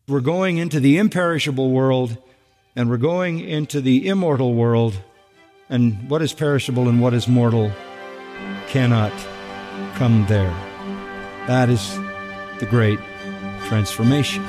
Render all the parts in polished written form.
We're going into the imperishable world, and we're going into the immortal world, and what is perishable and what is mortal cannot come there. That is the great transformation.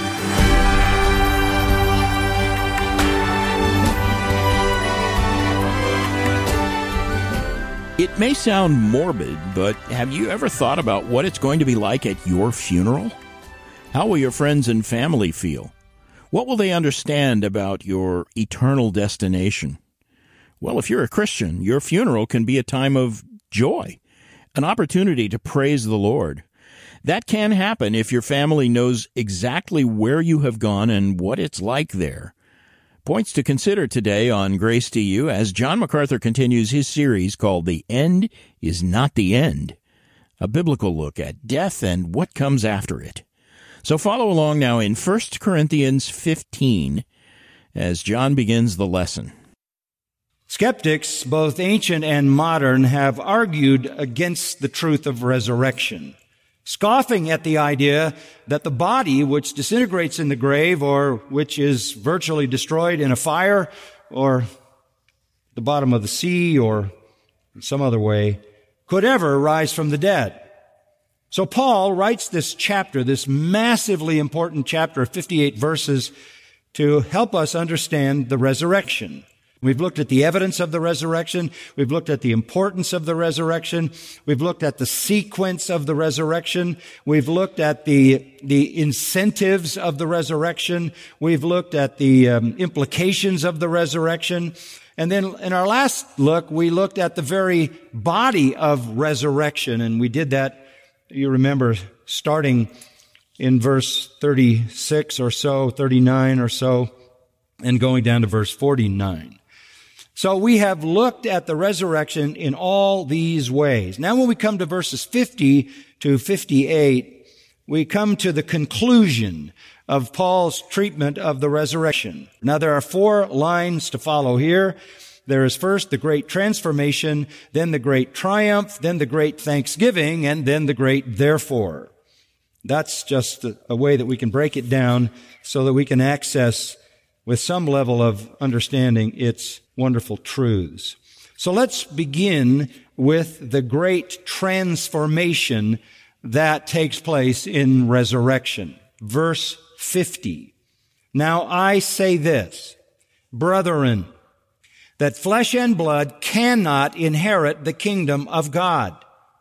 It may sound morbid, but have you ever thought about what it's going to be like at your funeral? How will your friends and family feel? What will they understand about your eternal destination? Well, if you're a Christian, your funeral can be a time of joy, an opportunity to praise the Lord. That can happen if your family knows exactly where you have gone and what it's like there. Points to consider today on Grace to You as John MacArthur continues his series called The End is Not the End, a biblical look at death and what comes after it. So follow along now in 1 Corinthians 15 as John begins the lesson. Skeptics, both ancient and modern, have argued against the truth of resurrection, scoffing at the idea that the body which disintegrates in the grave or which is virtually destroyed in a fire or the bottom of the sea or in some other way could ever rise from the dead. So Paul writes this chapter, this massively important chapter of 58 verses, to help us understand the resurrection. We've looked at the evidence of the resurrection. We've looked at the importance of the resurrection. We've looked at the sequence of the resurrection. We've looked at the incentives of the resurrection. We've looked at the implications of the resurrection. And then in our last look, we looked at the very body of resurrection. And we did that, you remember, starting in verse 36 or so, 39 or so, and going down to verse 49. So we have looked at the resurrection in all these ways. Now when we come to verses 50 to 58, we come to the conclusion of Paul's treatment of the resurrection. Now there are 4 lines to follow here. There is first the great transformation, then the great triumph, then the great thanksgiving, and then the great therefore. That's just a way that we can break it down so that we can access with some level of understanding its wonderful truths. So let's begin with the great transformation that takes place in resurrection. Verse 50. Now I say this, brethren, that flesh and blood cannot inherit the kingdom of God,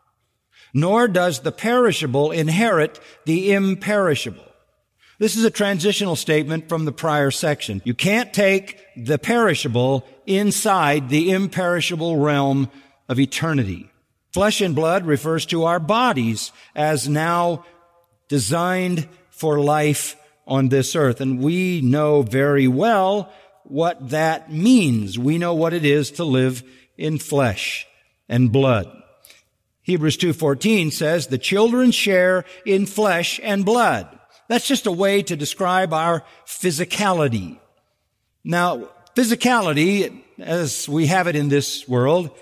nor does the perishable inherit the imperishable. This is a transitional statement from the prior section. You can't take the perishable inside the imperishable realm of eternity. Flesh and blood refers to our bodies as now designed for life on this earth. And we know very well what that means. We know what it is to live in flesh and blood. Hebrews 2:14 says, the children share in flesh and blood. That's just a way to describe our physicality. Now, physicality, as we have it in this world,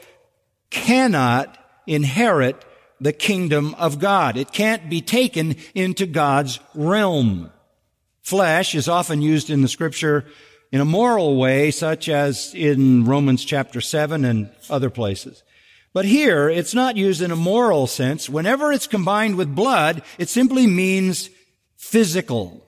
cannot inherit the kingdom of God. It can't be taken into God's realm. Flesh is often used in the Scripture in a moral way, such as in Romans chapter 7 and other places. But here, it's not used in a moral sense. Whenever it's combined with blood, it simply means physical.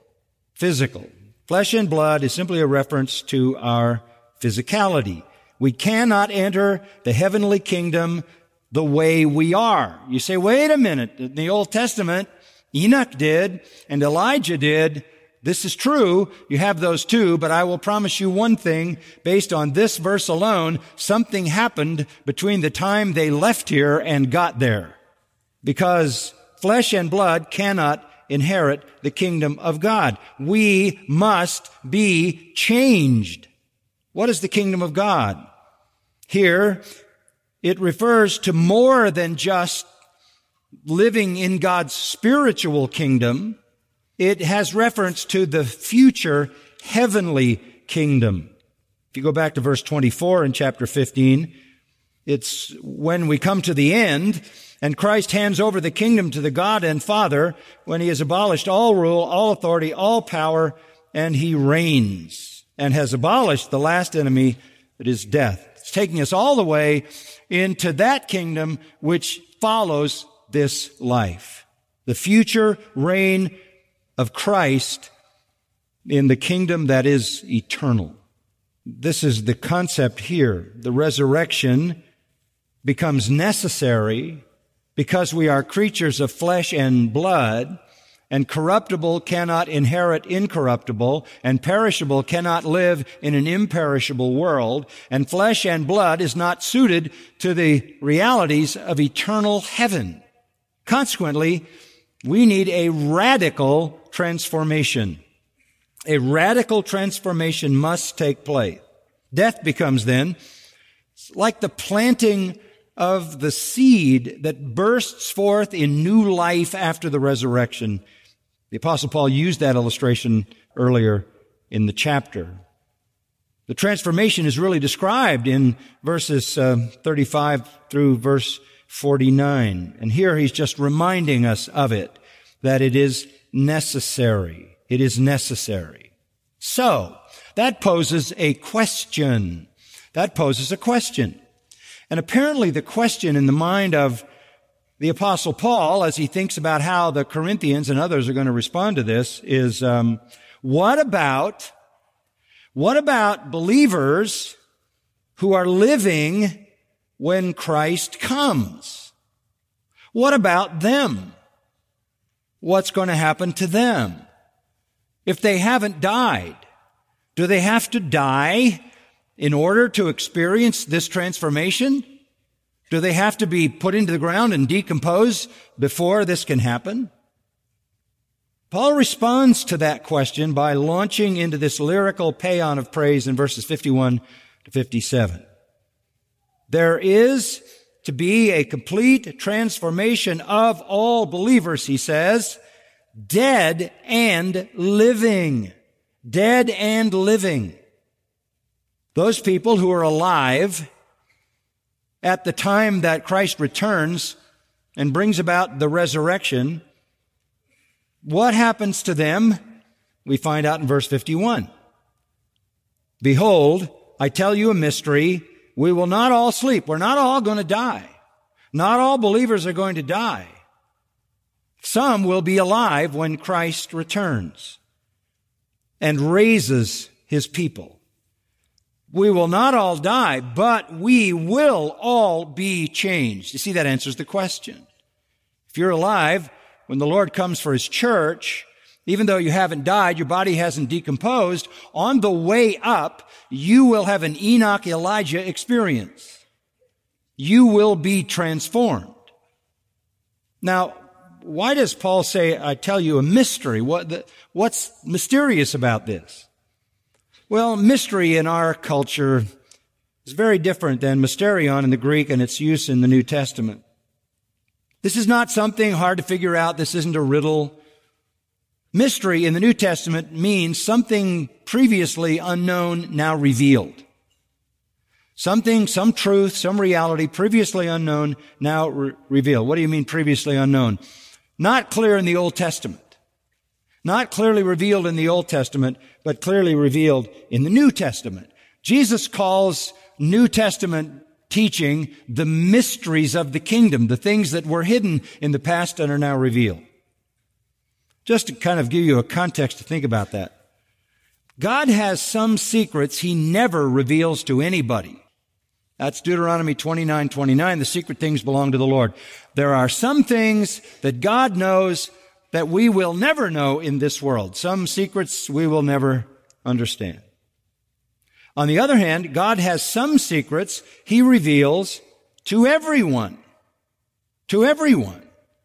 Flesh and blood is simply a reference to our physicality. We cannot enter the heavenly kingdom the way we are. You say, wait a minute. In the Old Testament, Enoch did and Elijah did. This is true. You have those two, but I will promise you one thing. Based on this verse alone, something happened between the time they left here and got there. Because flesh and blood cannot inherit the kingdom of God. We must be changed. What is the kingdom of God? Here, it refers to more than just living in God's spiritual kingdom. It has reference to the future heavenly kingdom. If you go back to verse 24 in chapter 15, It's when we come to the end and Christ hands over the kingdom to the God and Father, when he has abolished all rule, all authority, all power, and he reigns and has abolished the last enemy, that is death. It's taking us all the way into that kingdom which follows this life. The future reign of Christ in the kingdom that is eternal. This is the concept here. The resurrection becomes necessary because we are creatures of flesh and blood, and corruptible cannot inherit incorruptible, and perishable cannot live in an imperishable world, and flesh and blood is not suited to the realities of eternal heaven. Consequently, we need a radical transformation. A radical transformation must take place. Death becomes then like the planting of the seed that bursts forth in new life after the resurrection. The Apostle Paul used that illustration earlier in the chapter. The transformation is really described in verses 35 through verse 49. And here he's just reminding us of it, that it is necessary. It is necessary. So, that poses a question. That poses a question. And apparently the question in the mind of the Apostle Paul, as he thinks about how the Corinthians and others are going to respond to this, is what about believers who are living when Christ comes? What about them? What's going to happen to them? If they haven't died, do they have to die in order to experience this transformation? Do they have to be put into the ground and decompose before this can happen? Paul responds to that question by launching into this lyrical paean of praise in verses 51 to 57. There is to be a complete transformation of all believers, he says, dead and living. Dead and living. Those people who are alive at the time that Christ returns and brings about the resurrection, what happens to them? We find out in verse 51. Behold, I tell you a mystery. We will not all sleep. We're not all going to die. Not all believers are going to die. Some will be alive when Christ returns and raises his people. We will not all die, but we will all be changed. You see, that answers the question. If you're alive, when the Lord comes for his church, even though you haven't died, your body hasn't decomposed, on the way up, you will have an Enoch Elijah experience. You will be transformed. Now, why does Paul say, I tell you a mystery? What's mysterious about this? Well, mystery in our culture is very different than mysterion in the Greek and its use in the New Testament. This is not something hard to figure out. This isn't a riddle. Mystery in the New Testament means something previously unknown, now revealed. Something, some truth, some reality, previously unknown, now revealed. What do you mean previously unknown? Not clear in the Old Testament. Not clearly revealed in the Old Testament, but clearly revealed in the New Testament. Jesus calls New Testament teaching the mysteries of the kingdom, the things that were hidden in the past and are now revealed. Just to kind of give you a context to think about that. God has some secrets he never reveals to anybody. That's Deuteronomy 29:29. The secret things belong to the Lord. There are some things that God knows that we will never know in this world. Some secrets we will never understand. On the other hand, God has some secrets he reveals to everyone. To everyone.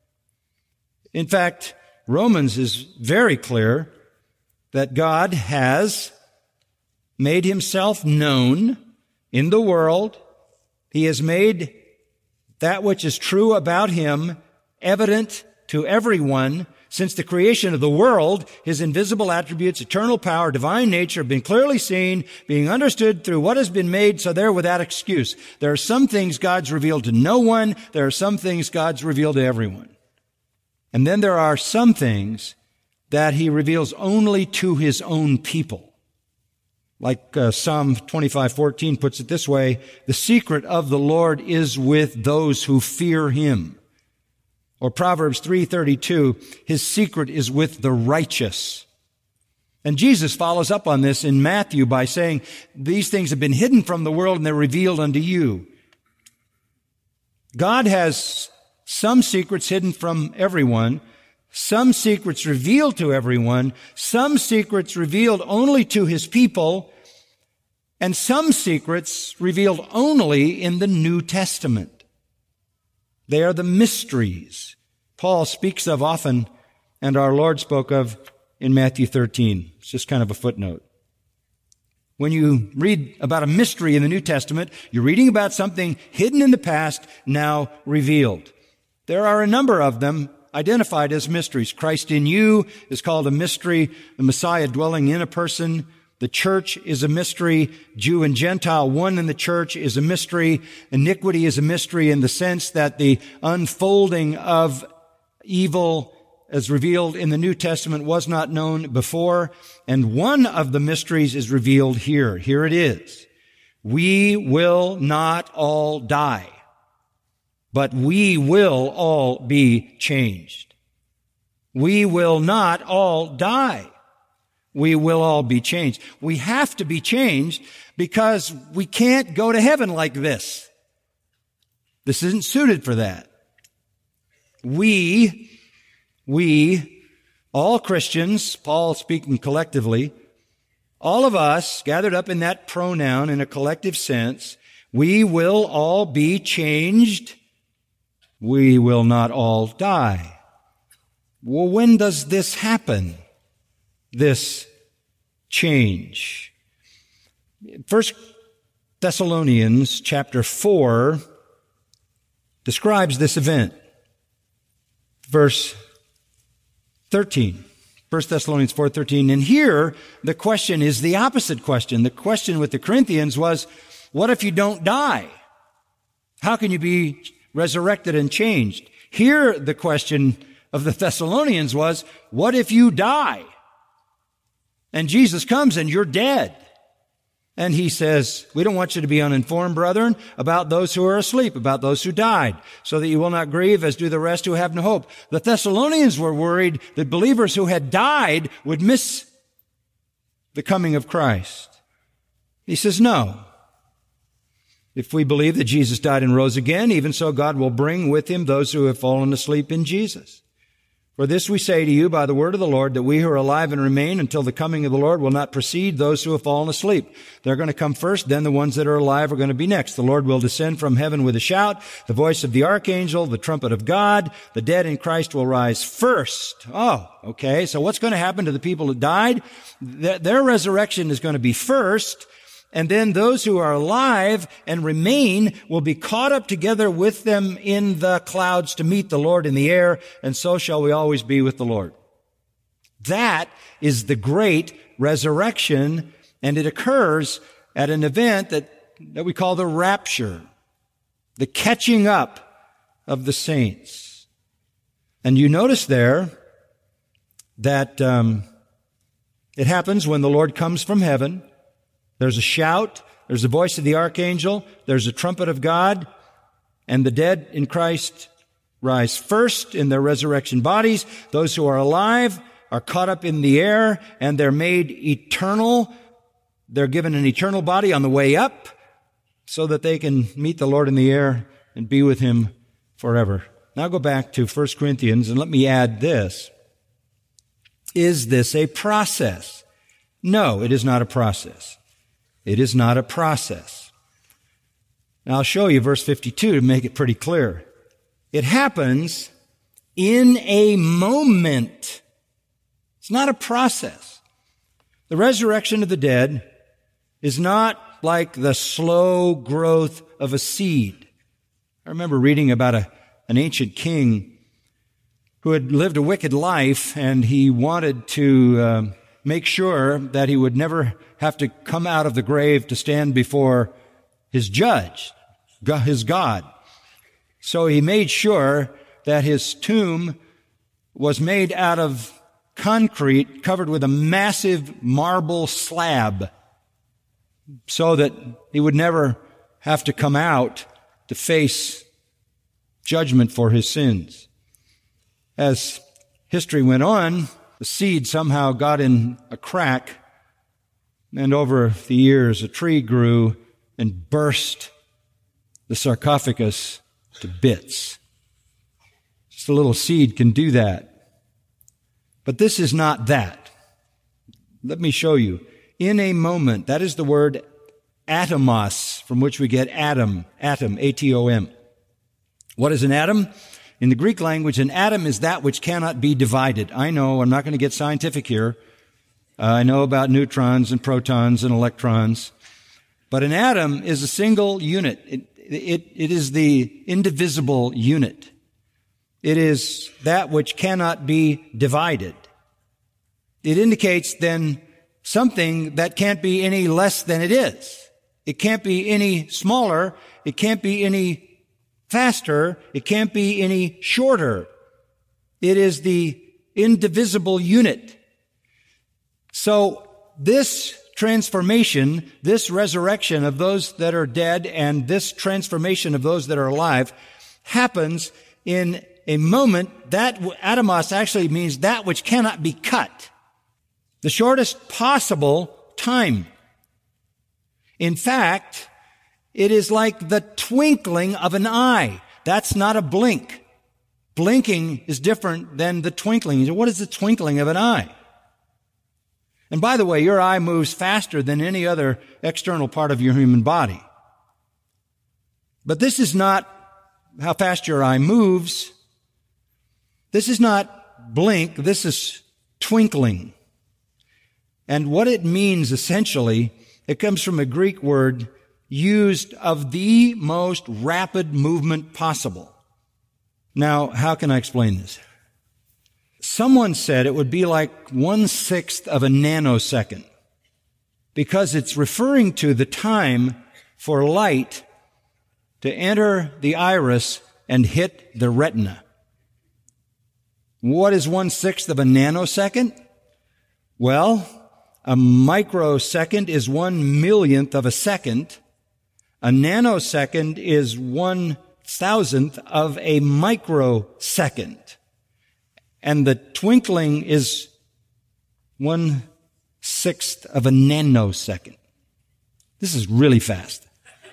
In fact, Romans is very clear that God has made himself known in the world. He has made that which is true about him evident to everyone Since the creation of the world, his invisible attributes, eternal power, divine nature have been clearly seen, being understood through what has been made, so they're without excuse. There are some things God's revealed to no one. There are some things God's revealed to everyone. And then there are some things that he reveals only to his own people. Like Psalm 25:14 puts it this way, the secret of the Lord is with those who fear him. Or Proverbs 3:32, his secret is with the righteous. And Jesus follows up on this in Matthew by saying, these things have been hidden from the world and they're revealed unto you. God has some secrets hidden from everyone, some secrets revealed to everyone, some secrets revealed only to his people, and some secrets revealed only in the New Testament. They are the mysteries Paul speaks of often, and our Lord spoke of in Matthew 13. It's just kind of a footnote. When you read about a mystery in the New Testament, you're reading about something hidden in the past, now revealed. There are a number of them identified as mysteries. Christ in you is called a mystery. The Messiah dwelling in a person. The church is a mystery. Jew and Gentile, one in the church, is a mystery. Iniquity is a mystery in the sense that the unfolding of evil as revealed in the New Testament was not known before. And one of the mysteries is revealed here. Here it is. We will not all die, but we will all be changed. We will not all die. We will all be changed. We have to be changed because we can't go to heaven like this. This isn't suited for that. We, all Christians, Paul speaking collectively, all of us gathered up in that pronoun in a collective sense, we will all be changed. We will not all die. Well, when does this happen? This change. 1 Thessalonians chapter 4 describes this event. Verse 13. 1 Thessalonians 4:13. And here, the question is the opposite question. The question with the Corinthians was, what if you don't die? How can you be resurrected and changed? Here, the question of the Thessalonians was, what if you die? And Jesus comes and you're dead. And he says, we don't want you to be uninformed, brethren, about those who are asleep, about those who died, so that you will not grieve as do the rest who have no hope. The Thessalonians were worried that believers who had died would miss the coming of Christ. He says, no. If we believe that Jesus died and rose again, even so God will bring with him those who have fallen asleep in Jesus. For this we say to you by the word of the Lord, that we who are alive and remain until the coming of the Lord will not precede those who have fallen asleep. They're going to come first, then the ones that are alive are going to be next. The Lord will descend from heaven with a shout, the voice of the archangel, the trumpet of God. The dead in Christ will rise first. Oh, okay. So what's going to happen to the people that died? Their resurrection is going to be first. And then those who are alive and remain will be caught up together with them in the clouds to meet the Lord in the air, and so shall we always be with the Lord. That is the great resurrection, and it occurs at an event that we call the rapture, the catching up of the saints. And you notice there that it happens when the Lord comes from heaven. There's a shout, there's the voice of the archangel, there's a trumpet of God, and the dead in Christ rise first in their resurrection bodies. Those who are alive are caught up in the air, and they're made eternal. They're given an eternal body on the way up so that they can meet the Lord in the air and be with him forever. Now go back to 1 Corinthians, and let me add this. Is this a process? No, it is not a process. It is not a process. Now I'll show you verse 52 to make it pretty clear. It happens in a moment. It's not a process. The resurrection of the dead is not like the slow growth of a seed. I remember reading about an ancient king who had lived a wicked life, and he wanted to make sure that he would never have to come out of the grave to stand before his judge, his God. So he made sure that his tomb was made out of concrete covered with a massive marble slab so that he would never have to come out to face judgment for his sins. As history went on, the seed somehow got in a crack, and over the years a tree grew and burst the sarcophagus to bits. Just a little seed can do that. But this is not that. Let me show you. In a moment, that is the word atomos, from which we get atom, A-T-O-M. What is an atom? In the Greek language, an atom is that which cannot be divided. I know, I'm not going to get scientific here. I know about neutrons and protons and electrons. But an atom is a single unit. It is the indivisible unit. It is that which cannot be divided. It indicates then something that can't be any less than it is. It can't be any smaller. It can't be any faster. It can't be any shorter. It is the indivisible unit. So this transformation, this resurrection of those that are dead and this transformation of those that are alive happens in a moment. That atomos actually means that which cannot be cut. The shortest possible time. In fact, it is like the twinkling of an eye. That's not a blink. Blinking is different than the twinkling. What is the twinkling of an eye? And by the way, your eye moves faster than any other external part of your human body. But this is not how fast your eye moves. This is not blink. This is twinkling. And what it means essentially, it comes from a Greek word used of the most rapid movement possible. Now, how can I explain this? Someone said it would be like 1/6 of a nanosecond because it's referring to the time for light to enter the iris and hit the retina. What is 1/6 of a nanosecond? Well, a microsecond is 1/1,000,000th of a second. A nanosecond is 1,000th of a microsecond. And the twinkling is 1/6 of a nanosecond. This is really fast.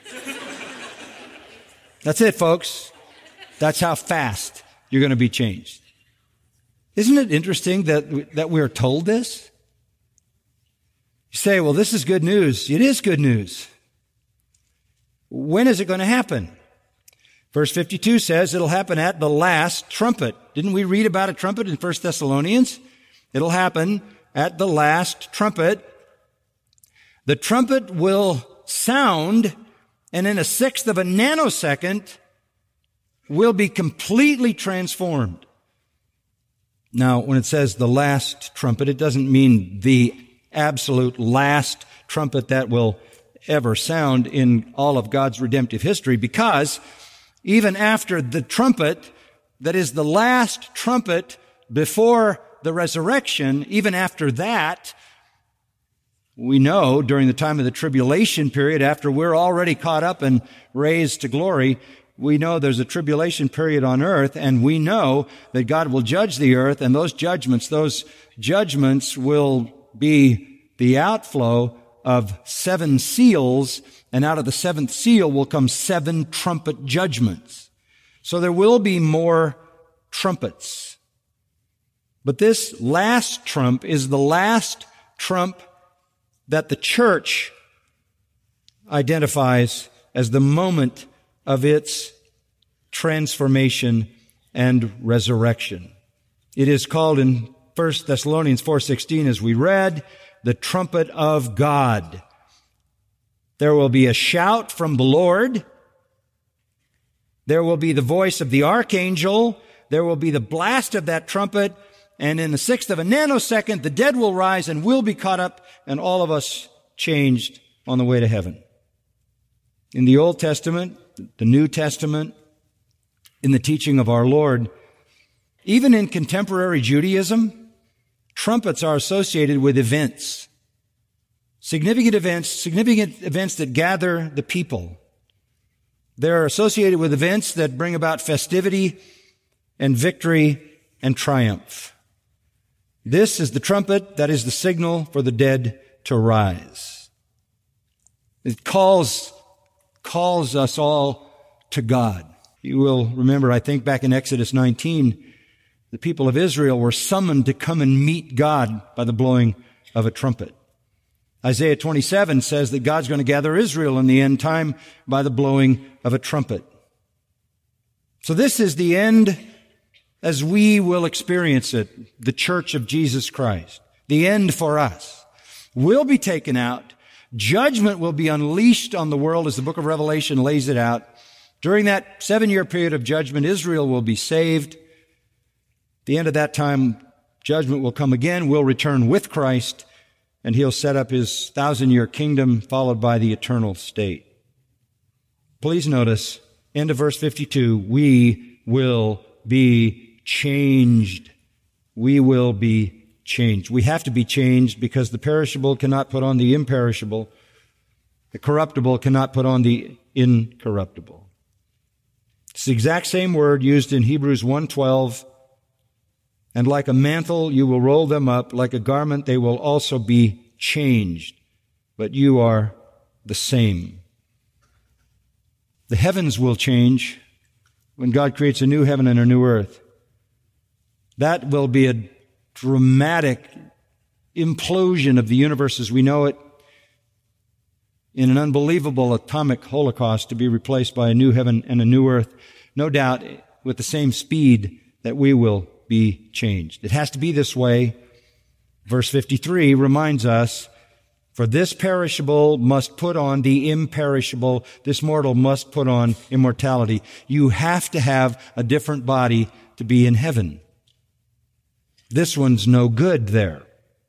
That's it, folks. That's how fast you're going to be changed. Isn't it interesting that we're told this? You say, well, this is good news. It is good news. When is it going to happen? Verse 52 says it'll happen at the last trumpet. Didn't we read about a trumpet in 1 Thessalonians? It'll happen at the last trumpet. The trumpet will sound, and in 1/6 of a nanosecond, will be completely transformed. Now, when it says the last trumpet, it doesn't mean the absolute last trumpet that will ever sound in all of God's redemptive history, because even after the trumpet, that is the last trumpet before the resurrection, even after that, we know during the time of the tribulation period, after we're already caught up and raised to glory, we know there's a tribulation period on earth, and we know that God will judge the earth, and those judgments will be the outflow of 7 seals, and out of the 7th seal will come 7 trumpet judgments. So there will be more trumpets. But this last trump is the last trump that the church identifies as the moment of its transformation and resurrection. It is called in 1 Thessalonians 4:16, as we read, the trumpet of God. There will be a shout from the Lord. There will be the voice of the archangel. there will be the blast of that trumpet, and in the 1/6 of a nanosecond, the dead will rise and will be caught up, and all of us changed on the way to heaven. In the Old Testament, the New Testament, in the teaching of our Lord, even in contemporary Judaism, trumpets are associated with events. Significant events that gather the people. They're associated with events that bring about festivity and victory and triumph. This is the trumpet that is the signal for the dead to rise. It calls us all to God. You will remember, I think, back in Exodus 19, the people of Israel were summoned to come and meet God by the blowing of a trumpet. Isaiah 27 says that God's going to gather Israel in the end time by the blowing of a trumpet. So this is the end as we will experience it, the Church of Jesus Christ. The end for us. We'll be taken out. Judgment will be unleashed on the world as the book of Revelation lays it out. During that 7-year period of judgment, Israel will be saved. At the end of that time, judgment will come again. We'll return with Christ, and he'll set up his 1,000-year kingdom, followed by the eternal state. Please notice, end of verse 52, we will be changed. We will be changed. We have to be changed because the perishable cannot put on the imperishable. The corruptible cannot put on the incorruptible. It's the exact same word used in Hebrews 1:12. And like a mantle, you will roll them up. Like a garment, they will also be changed. But you are the same. The heavens will change when God creates a new heaven and a new earth. That will be a dramatic implosion of the universe as we know it in an unbelievable atomic holocaust to be replaced by a new heaven and a new earth, no doubt with the same speed that we will be changed. It has to be this way. Verse 53 reminds us, for this perishable must put on the imperishable. This mortal must put on immortality. You have to have a different body to be in heaven. This one's no good there.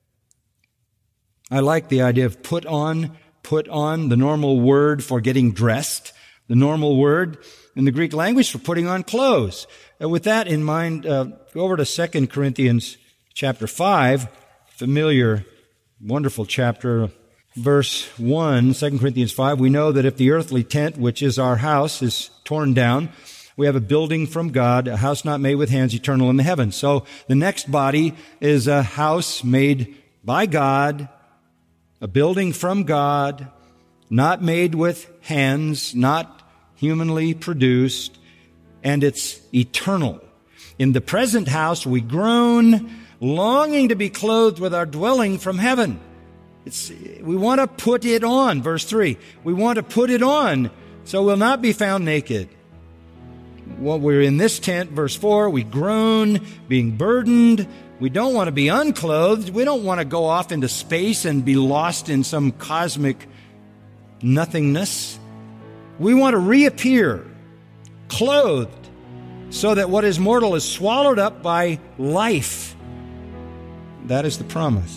I like the idea of put on, the normal word for getting dressed, the normal word in the Greek language for putting on clothes. With that in mind, go over to 2 Corinthians chapter 5, familiar, wonderful chapter, verse 1, 2 Corinthians 5. We know that if the earthly tent, which is our house, is torn down, we have a building from God, a house not made with hands, eternal in the heavens. So the next body is a house made by God, a building from God, not made with hands, not humanly produced, and it's eternal. In the present house, we groan, longing to be clothed with our dwelling from heaven. We want to put it on, verse 3. We want to put it on, so we'll not be found naked. Well, we're in this tent, verse 4, we groan, being burdened. We don't want to be unclothed. We don't want to go off into space and be lost in some cosmic nothingness. We want to reappear, clothed, so that what is mortal is swallowed up by life. That is the promise.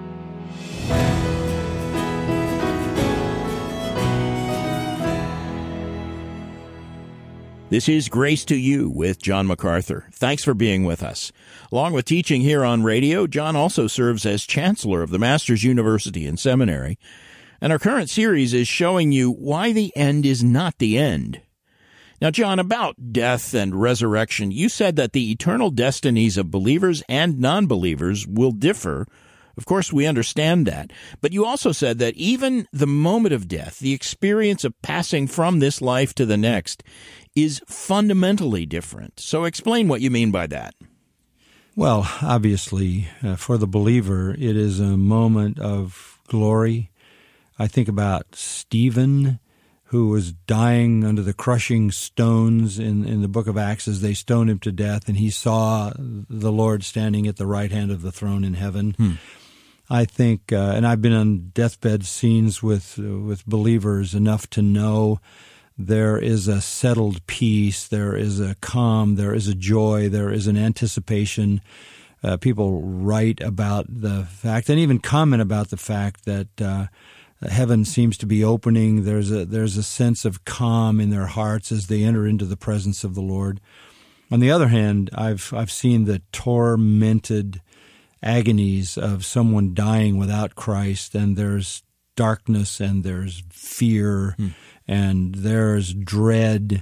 This is Grace to You with John MacArthur. Thanks for being with us. Along with teaching here on radio, John also serves as Chancellor of the Masters University and Seminary. And our current series is showing you why the end is not the end. Now, John, about death and resurrection, you said that the eternal destinies of believers and non-believers will differ. Of course, we understand that. But you also said that even the moment of death, the experience of passing from this life to the next, is fundamentally different. So explain what you mean by that. Well, obviously, for the believer, it is a moment of glory. I think about Stephen, who was dying under the crushing stones in the book of Acts as they stoned him to death, and he saw the Lord standing at the right hand of the throne in heaven. I think, and I've been on deathbed scenes with believers enough to know there is a settled peace, there is a calm, there is a joy, there is an anticipation. People write about the fact and even comment about the fact that heaven seems to be opening. There's a sense of calm in their hearts as they enter into the presence of the Lord. On the other hand, I've seen the tormented agonies of someone dying without Christ, and there's darkness and there's fear and there's dread.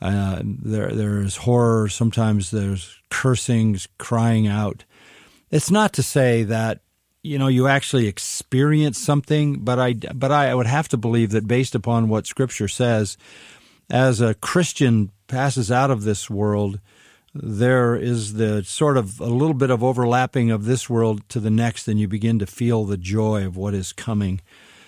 There's horror. Sometimes there's cursing, crying out. It's not to say that you actually experience something, but I would have to believe that based upon what Scripture says, as a Christian passes out of this world, there is the sort of a little bit of overlapping of this world to the next, and you begin to feel the joy of what is coming.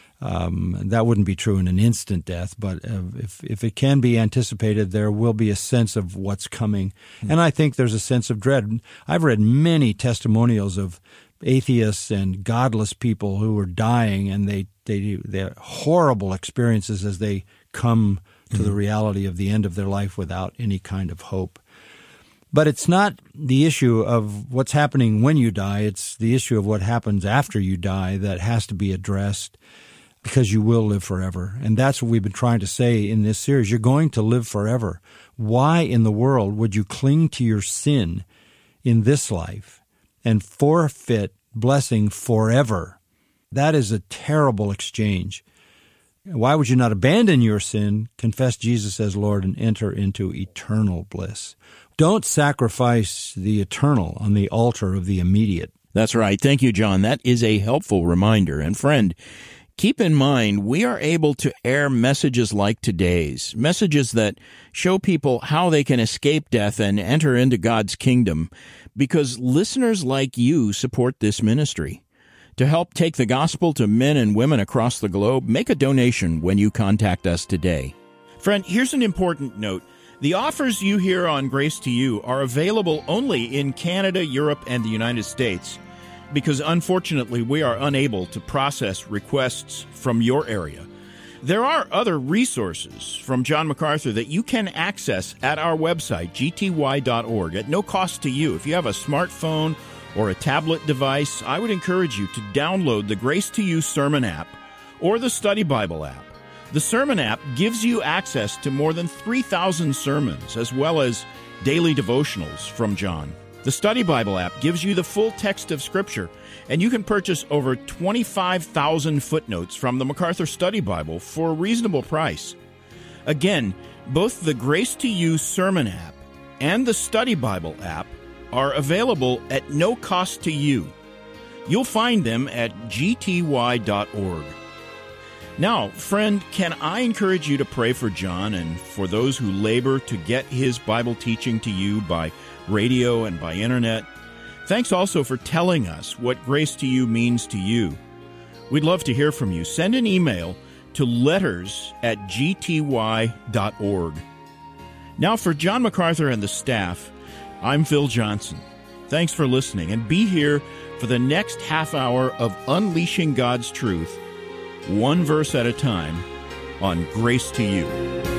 That wouldn't be true in an instant death, but if it can be anticipated, there will be a sense of what's coming. And I think there's a sense of dread. I've read many testimonials of atheists and godless people who are dying, and they have horrible experiences as they come to the reality of the end of their life without any kind of hope. But it's not the issue of what's happening when you die. It's the issue of what happens after you die that has to be addressed, because you will live forever. And that's what we've been trying to say in this series. You're going to live forever. Why in the world would you cling to your sin in this life and forfeit blessing forever? That is a terrible exchange. Why would you not abandon your sin, confess Jesus as Lord, and enter into eternal bliss? Don't sacrifice the eternal on the altar of the immediate. That's right. Thank you, John. That is a helpful reminder. And friend, keep in mind, we are able to air messages like today's, messages that show people how they can escape death and enter into God's kingdom, because listeners like you support this ministry. To help take the gospel to men and women across the globe, make a donation when you contact us today. Friend, here's an important note. The offers you hear on Grace to You are available only in Canada, Europe, and the United States, because unfortunately we are unable to process requests from your area. There are other resources from John MacArthur that you can access at our website, gty.org, at no cost to you. If you have a smartphone or a tablet device, I would encourage you to download the Grace to You Sermon app or the Study Bible app. The Sermon app gives you access to more than 3,000 sermons, as well as daily devotionals from John. The Study Bible app gives you the full text of Scripture, and you can purchase over 25,000 footnotes from the MacArthur Study Bible for a reasonable price. Again, both the Grace to You Sermon app and the Study Bible app are available at no cost to you. You'll find them at gty.org. Now, friend, can I encourage you to pray for John and for those who labor to get his Bible teaching to you by radio and by internet? Thanks also for telling us what Grace to You means to you. We'd love to hear from you. Send an email to letters@gty.org. Now, for John MacArthur and the staff, I'm Phil Johnson. Thanks for listening, and be here for the next half hour of Unleashing God's Truth, one verse at a time, on Grace to You.